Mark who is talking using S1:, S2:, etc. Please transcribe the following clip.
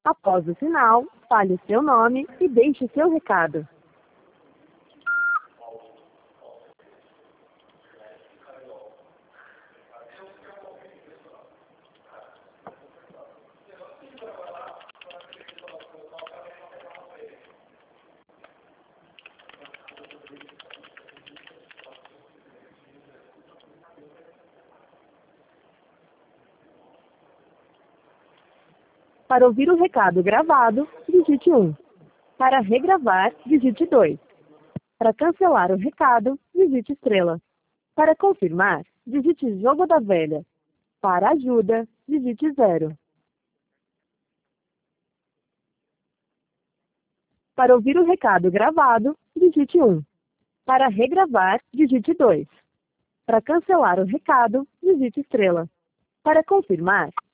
S1: Após o sinal, fale o seu nome e deixe seu recado. Para ouvir o recado gravado, digite 1. Para regravar, digite 2. Para cancelar o recado, digite estrela. Para confirmar, digite jogo da velha. Para ajuda, digite 0. Para ouvir o recado gravado, digite 1. Para regravar, digite 2. Para cancelar o recado, digite estrela. Para confirmar,